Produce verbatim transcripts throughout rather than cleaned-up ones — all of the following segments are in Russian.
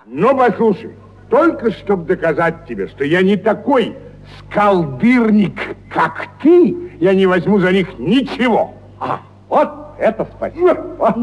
Но послушай, только чтобы доказать тебе, что я не такой скалдырник, как ты, я не возьму за них ничего. А, вот это спасибо.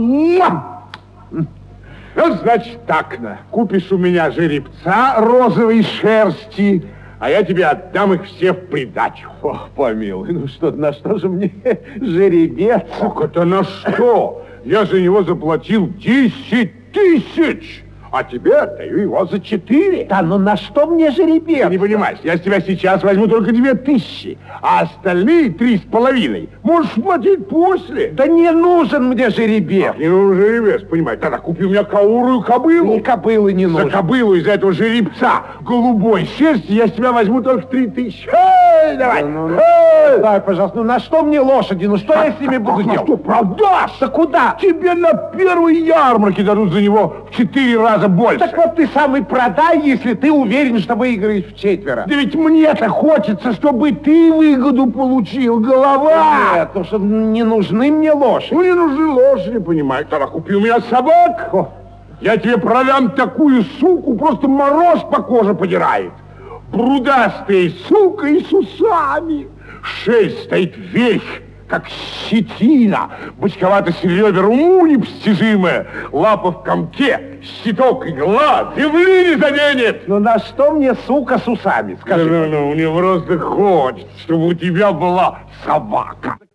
Ну, значит, так, на, купишь у меня жеребца розовой шерсти, а я тебе отдам их все в придачу. О, помилуй, ну что, на что же мне жеребец? Как это на что? Я за него заплатил десять тысяч, а тебе отдаю его за четыре. Да, ну на что мне жеребец? Ты не понимаешь, я с тебя сейчас возьму только две тысячи, а остальные три с половиной можешь платить после. Да не нужен мне жеребец. Ах, не нужен жеребец, понимаешь? Тогда купи у меня каурую кобылу. Ни кобылы не нужен. За кобылу из-за этого жеребца голубой шерсти я с тебя возьму только три тысячи. Эй, давай! Да, ну, Эй! Дай, пожалуйста, ну на что мне лошади? Ну что а, я с ними буду делать? Что, продашь? Да куда? Тебе на первой ярмарке дадут за него в четыре раза больше. Так вот ты сам и продай, если ты уверен, что выиграешь в четверо. Да ведь мне-то хочется, чтобы ты выгоду получил, голова. Нет, потому что не нужны мне лошади. Ну, не нужны лошади, понимаешь. Тогда купи у меня собак. О. Я тебе продам такую суку, просто мороз по коже подирает. Брудастая сука и с усами. Шесть стоит вверх, как щетина, бочковатость ребер уму непостижимая, лапа в комке, щиток игла, земли не заденет. Ну на что мне сука с усами, скажи? Ну, ну, ну, мне просто хочется, чтобы у тебя была собака.